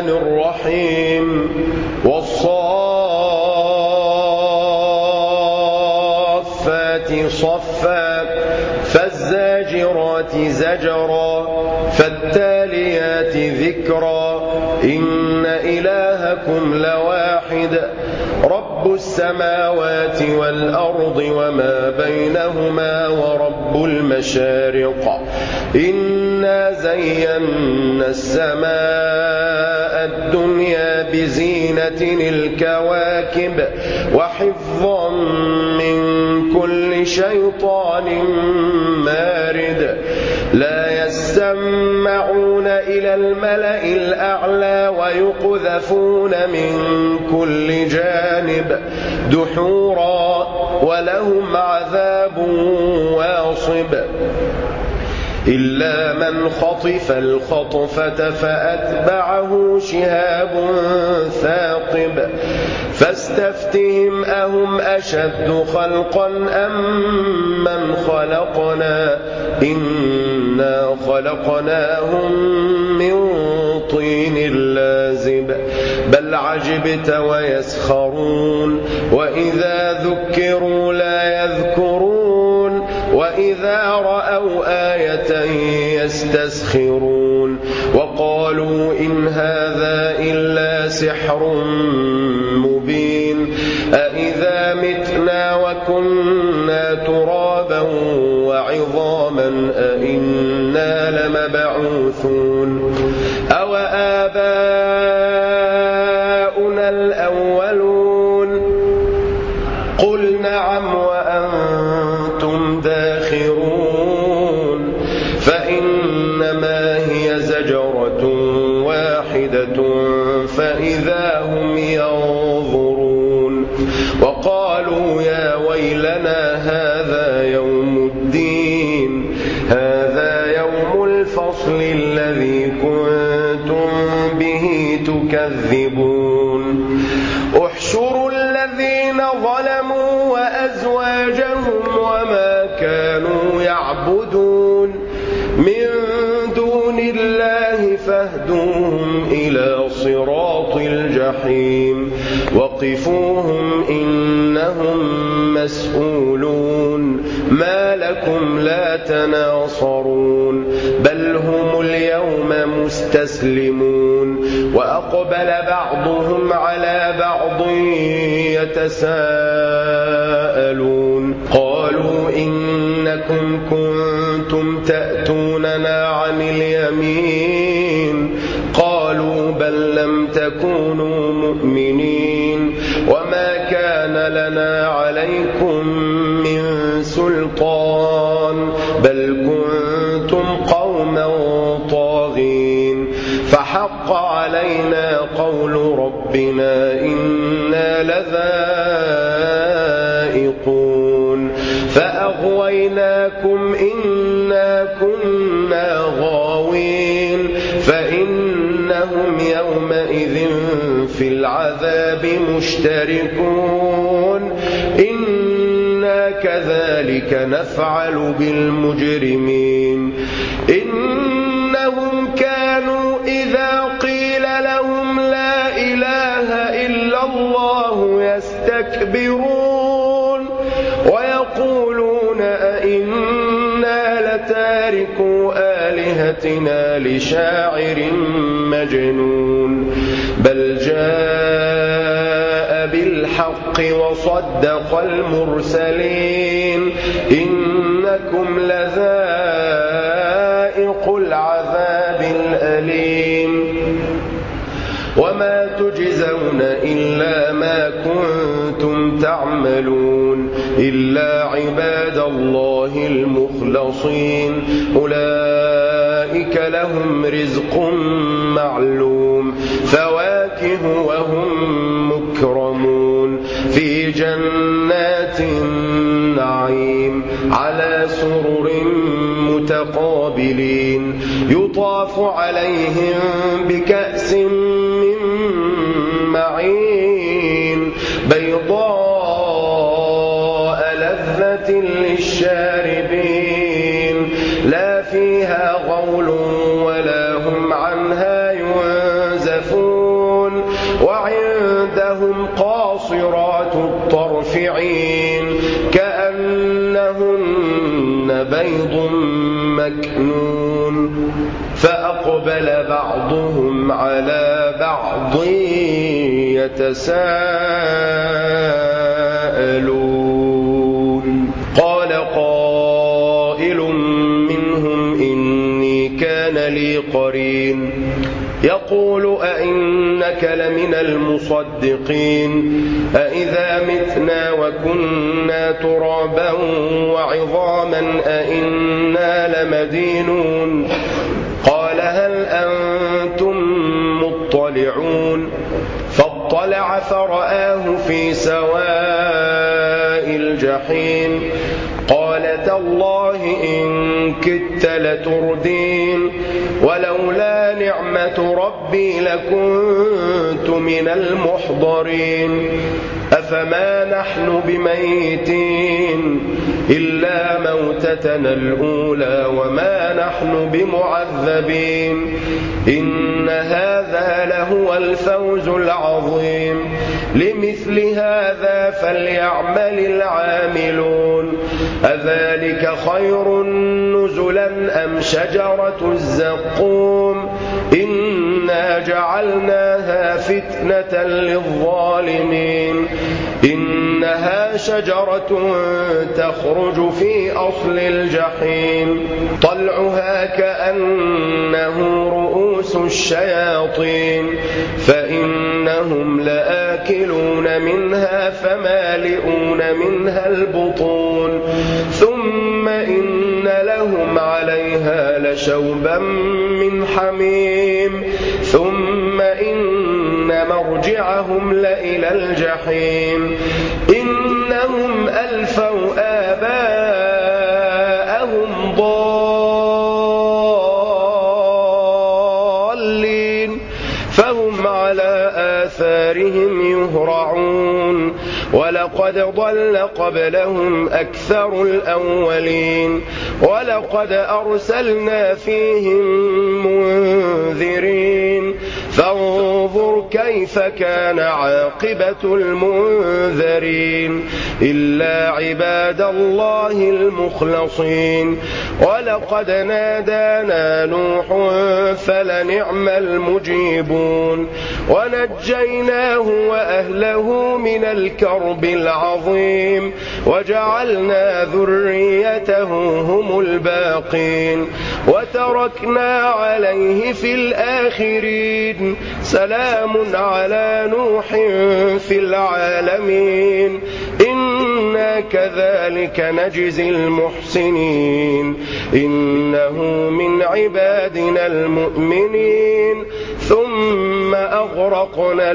الرحيم والصافات صفا فالزاجرات زجرا فالتاليات ذكرا إن إلهكم لواحد رب السماوات والأرض وما بينهما ورب المشارق إنا زينا السماء الدنيا بزينة الكواكب وحفظا من كل شيطان مارد لا يسمعون إلى الملأ الأعلى ويقذفون من كل جانب دحورا ولهم عذاب واصب إلا من خطف الخطفة فأتبعه شهاب ثاقب فاستفتهم أهم أشد خلقا أم من خلقنا إنا خلقناهم من طين لازب بل عجبت ويسخرون وإذا ذكروا لا يذكرون وإذا رأوا آية يستسخرون وقالوا إن هذا إلا سحر مبين أإذا متنا وكنا ترابا وعظاما أإنا لمبعوثون أو آباؤنا الأولون قل نعم وأنتم داخرون فإنما هي زجرة واحدة فإذا هم ينظرون وقالوا يا ويلنا هذا يوم الدين هذا يوم الفصل الذي كنتم به تكذبون احشروا الذين ظلموا وأزواجهم وما كانوا يعبدون من دون الله فاهدوهم إلى صراط الجحيم وقفوهم إنهم مسؤولون ما لكم لا تناصرون بل هم اليوم مستسلمون وأقبل بعضهم على بعض يتساءلون قالوا إنكم كنتم تأتوننا عن اليمين قالوا بل لم تكونوا مؤمنين وما كان لنا عليكم من سلطان بل كنتم قوما طاغين فحق علينا قول ربنا إنا لذائقون فأغويناكم إنا كنا غاوين فإنهم يومئذ في العذاب مشتركون إنا كذلك نفعل بالمجرمين إنهم كانوا إذا قيل لهم لا إله إلا الله يستكبرون ويقولون أئنا لتاركو آلهتنا لشاعر مجنون بل جاء بالحق وصدق المرسلين إنكم لذائق العذاب الأليم وما تجزون إلا ما كنتم تعملون إلا عباد الله المخلصين أولئك لهم رزق معلوم فواكه وهم مكرمون في جنات النعيم على سرر متقابلين يطاف عليهم بكأس من معين بيضاء لذة للشاربين لا فيها غول ولا هم عنها ينزفون مكنون فأقبل بعضهم على بعض يتساءلون قال قائل منهم إني كان لي قرين يقول أئنك لمن المصدقين أئذا متنا وكنا ترابا وعظاما أئنا لمدينون قال هل أنتم مطلعون فاطلع فرآه في سواء الجحيم قال تالله إن كدت لتردين ولولا نعمة ربي لكنت من المحضرين أفما نحن بميتين إلا موتتنا الأولى وما نحن بمعذبين إن هذا لهو الفوز العظيم لمثل هذا فليعمل العاملون أذلك خير نزلا أم شجرة الزقوم إنا جعلناها فتنة للظالمين إنها شجرة تخرج في أصل الجحيم طلعها كأنه رؤوس الشياطين فإنهم لآكلون منها فمالئون منها البطون ثم إن لهم عليها لشوبا من حميم ثم إن مرجعهم لإلى الجحيم إنهم ألفوا آباءهم ضالين فهم على آثارهم يهرعون ولقد ضل قبلهم أكثر الأولين ولقد أرسلنا فيهم منذرين فانظر كيف كان عاقبة المنذرين إلا عباد الله المخلصين ولقد نادانا نوح فلنعم المجيبون ونجيناه وأهله من الكرب العظيم وجعلنا ذريته هم الباقين وتركنا عليه في الآخرين سلام على نوح في العالمين إنا كذلك نجزي المحسنين إنه من عبادنا المؤمنين ثم أغرقنا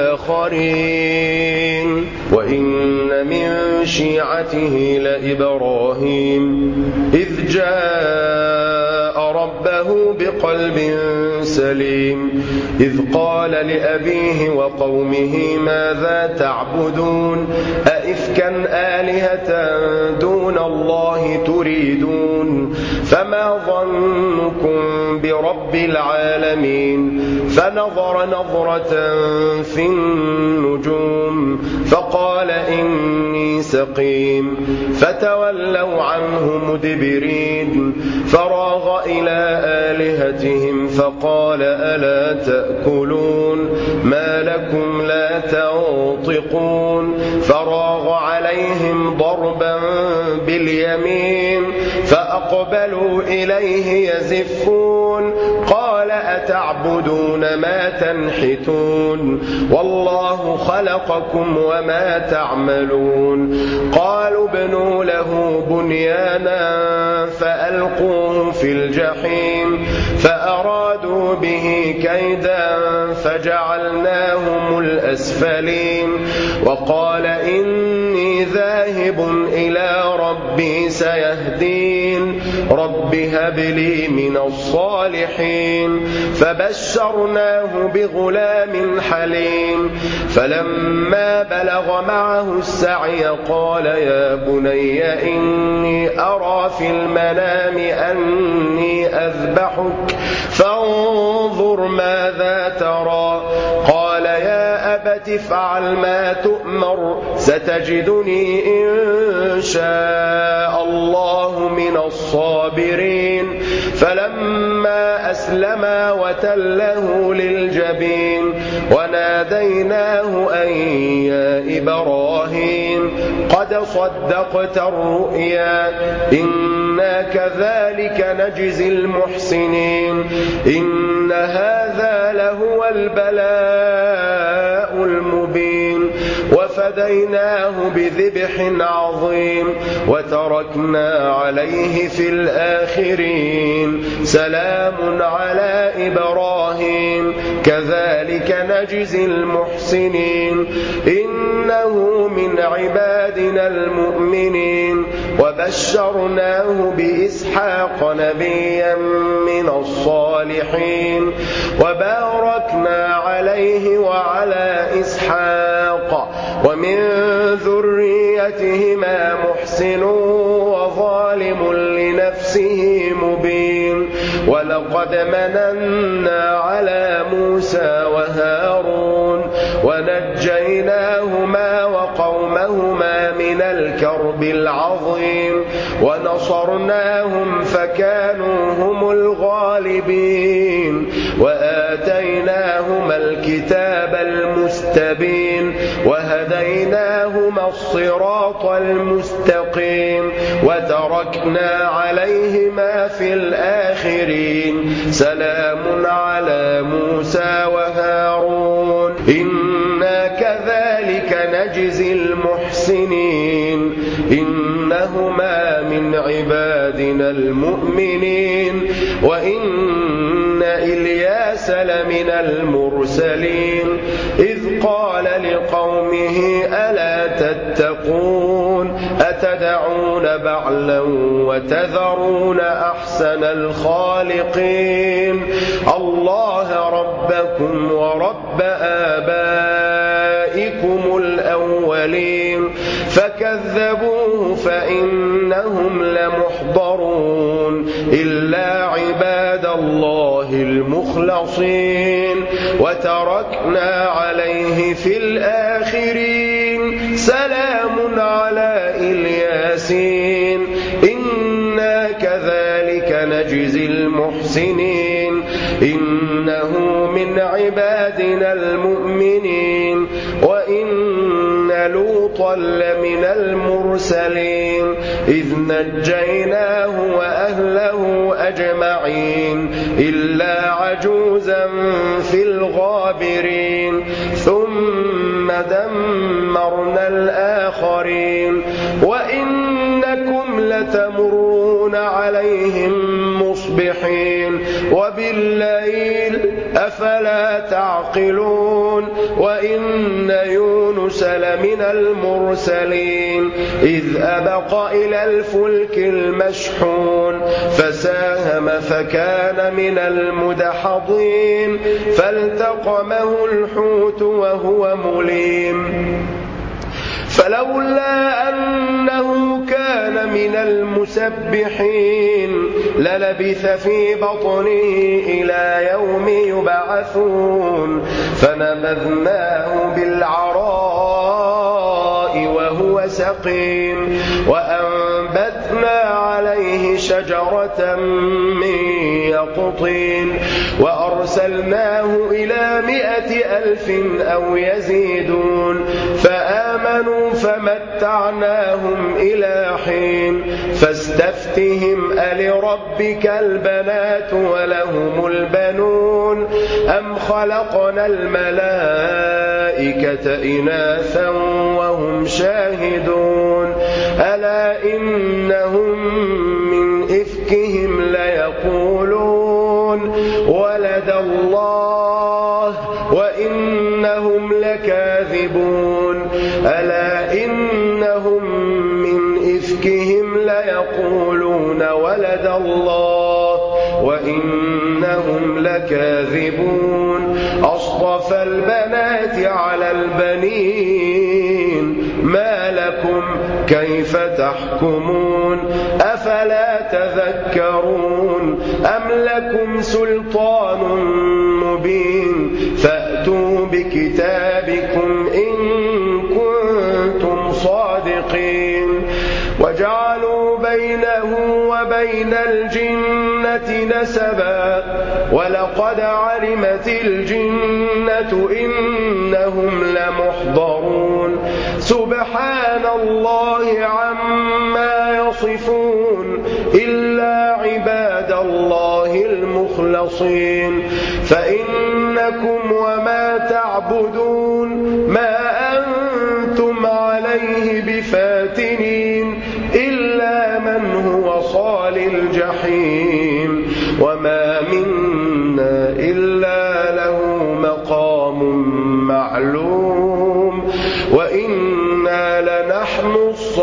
الآخرين وإن من شيعته لإبراهيم إذ جاء ربه بقلب سليم إذ قال لأبيه وقومه ماذا تعبدون أئفكا آلهة دون الله تريدون فما ظنكم برب العالمين فنظر نظرة في النجوم فقال إني سقيم فتولوا عنه مدبرين فراغ إلى آلهتهم فقال ألا تأكلون ما لكم لا تنطقون فراغ عليهم ضربا باليمين فأقبلوا إليه يزفون قال أتعبدون ما تنحتون والله خلقكم وما تعملون قالوا ابنوا له بنيانا فألقوه في الجحيم فأرادوا به كيدا فجعلناهم الأسفلين وقال إني ذاهب إلى ربي سيهدين رب هب لي من الصالحين فبشرناه بغلام حليم فلما بلغ معه السعي قال يا بني إني أرى في المنام أني أذبحك فانظر ماذا ترى قال يا أبت تفعل ما تؤمر ستجدني إن شاء الله من الصابرين فلما أسلما وتله للجبين وناديناه أن يا إبراهيم قد صدقت الرؤيا إنا كذلك نجزي المحسنين إن هذا لهو البلاء المبين وفديناه بذبح عظيم وتركنا عليه في الآخرين سلام على إبراهيم كذلك نجزي المحسنين إنه من عبادنا المؤمنين وبشرناه بإسحاق نبيا من الصالحين وباركنا عليه وعلى إسحاق ومن ذريتهما محسن وظالم لنفسه مبين ولقد مننا على موسى وهارون ونجيناهما وقومهما من الكرب العظيم ونصرناهم فكانوا هم الغالبين وآتيناهما الكتاب المستبين وهديناهما الصراط المستقيم وتركنا عليهما في الآخرين سلام على موسى وهارون إنا كذلك نجزي المحسنين إنهما من عبادنا المؤمنين وإن إلياس لمن المرسلين إذ قال لقومه ألا تتقون أتدعون بعلا وتذرون أحسن الخالقين الله ربكم ورب آبائكم الأولين فكذبوه فإنهم لمحضرون إلا عباد الله المخلصين وتركنا عليه في الآخرين سلام على الياسين إنا كذلك نجزي المحسنين إنه من عبادنا المؤمنين وإن لوطا لمن المرسلين إذ نجيناه وأهله أجمعين إلا عجوزا في الغابرين ثم دمرنا الآخرين وإنكم لتمرون عليهم مصبحين وبالليل أفلا تعقلون وإن يونس لمن المرسلين إذ أبق إلى الفلك المشحون فساهم فكان من المدحضين فالتقمه الحوت وهو مليم فلولا أنه كان من المسبحين للبث في بطنه إلى يوم يبعثون فنبذناه بالعراء وهو سقيم وأنبتنا عليه شجرة من يقطين وأرسلناه إلى 100,000 أو يزيدون فآمنوا فمتعناهم إلى حين فاستفتهم ألربك البنات ولهم البنون أم خلقنا الملائكة إناثا وهم شاهدون ألا إنهم من إفكهم ليقولون ولد الله وإنهم لكاذبون ألا إنهم من إفكهم ليقولون ولد الله وإنهم لكاذبون أصطفى البنات على البنين ما لكم كيف تحكمون أفلا تذكرون أم لكم سلطان مبين فأتوا بكتابكم من الجنة نسبا ولقد علمت الجنة إنهم لمحضرون سبحان الله عما يصفون إلا عباد الله المخلصين فإنكم وما تعبدون ما أنتم عليه بفاتنين إلا من هو صال الجحيم وما منا إلا له مقام معلوم وإنا لنحن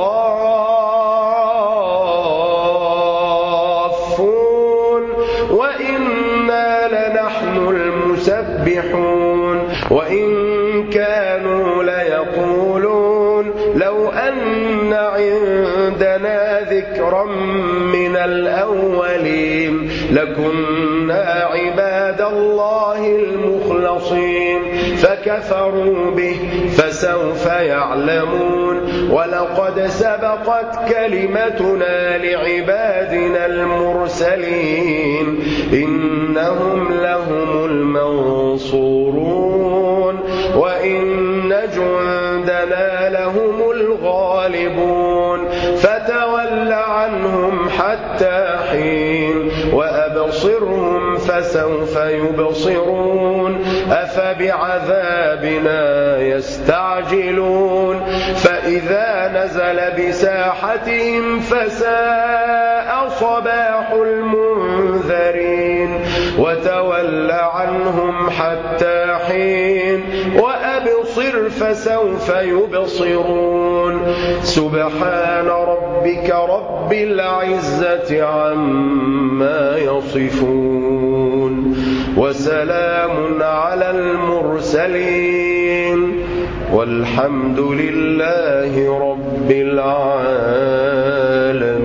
الصافون وإنا لنحن المسبحون وإن كانوا ليقولون لو أن عندنا ذكرا من الأولين لكنا عباد الله المخلصين فكفروا به فسوف يعلمون ولقد سبقت كلمتنا لعبادنا المرسلين إنهم لهم المنصورون وإن جندنا لهم الغالبون فتول عنهم حتى حين وأبصرهم فسوف يبصرون أفبعذابنا يستعجلون فإذا نزل بساحتهم فساء صباح المنذرين وتول عنهم حتى حين وأبصر فسوف يبصرون سبحان ربك رب العزة عما يصفون وسلام على المرسلين والحمد لله رب العالمين.